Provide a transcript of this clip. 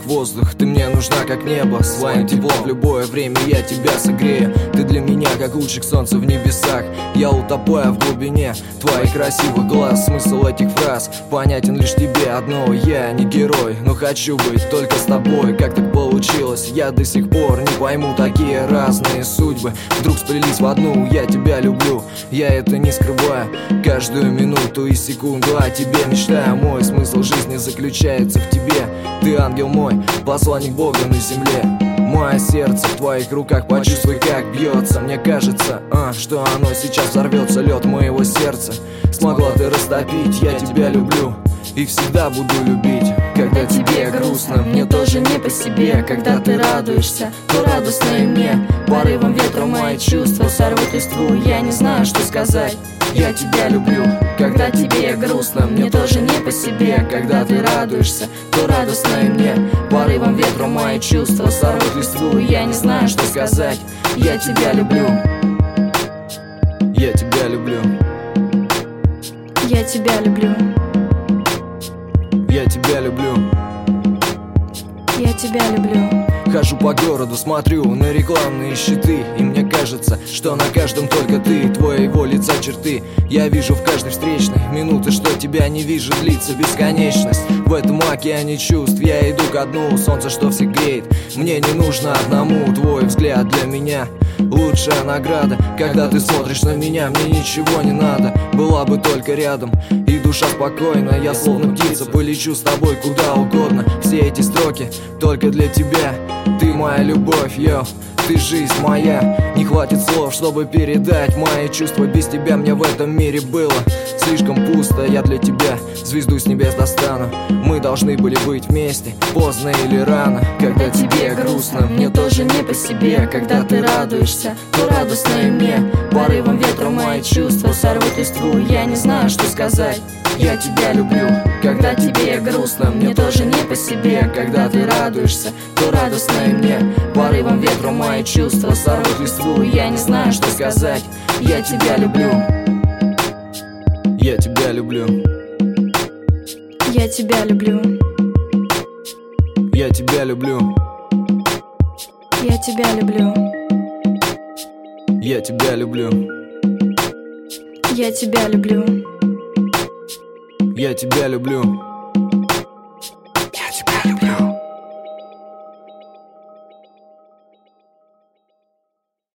воздух, ты мне нужна как небо. Своим теплом в любое время я тебя согрею. Ты для меня как лучик солнца в небесах. Я утопаю в глубине твоих красивых глаз. Смысл этих фраз понятен лишь тебе одного. Я не герой, но хочу быть только с тобой. Как так получилось, я до сих пор не пойму. Такие разные судьбы вдруг сплелись в одну. Я тебя люблю, я это не скрываю. Каждую минуту и секунду о тебе мечтаю. Мой смысл жизни заключается в тебе. Ты ангел мой, посланник Бога на земле. Мое сердце в твоих руках, почувствуй, как бьется. Мне кажется, что оно сейчас взорвется. Лед моего сердца смогла ты растопить. Я тебя люблю и всегда буду любить. Когда тебе грустно, мне тоже не по себе. Когда ты радуешься, то радостно и мне. Порывом ветра мои чувства сорвут листву. Я не знаю, что сказать, я тебя люблю. Когда тебе грустно, мне тоже не по себе. Когда ты радуешься, то радостно и мне. Порывом ветра мои чувства сорвут листву. Я не знаю, что сказать, я тебя люблю. Я тебя люблю. Я тебя люблю. Я тебя люблю. Я тебя люблю. Хожу по городу, смотрю на рекламные щиты, и мне кажется, что на каждом только ты, твоего лица черты. Я вижу в каждой встречной минуты, что тебя не вижу, длится бесконечность. В этом океане чувств я иду ко дну. Солнце, что всех греет, мне не нужно одному. Твой взгляд для меня лучшая награда. Когда ты смотришь на меня, мне ничего не надо. Была бы только рядом, и душа спокойна. Я словно птица, полечу с тобой куда угодно. Все эти строки только для тебя. Ты моя любовь, йо, ты жизнь моя. Не хватит слов, чтобы передать мои чувства. Без тебя мне в этом мире было слишком пусто. Я для тебя звезду с небес достану. Мы должны были быть вместе, поздно или рано. Когда тебе грустно, мне тоже не по себе. Когда ты радуешься, то радостно и мне. Порывом ветра мои чувства сорвут листву. Я не знаю, что сказать, я тебя люблю. Когда тебе грустно, мне тоже не по себе. Когда ты радуешься, то радостно и мне. Порывом ветра мои чувства сорвут листву. Я не знаю, что сказать, я тебя люблю. Я тебя люблю. Я тебя люблю. Я тебя люблю. Я тебя люблю. Я тебя люблю. Я тебя люблю. Я тебя люблю.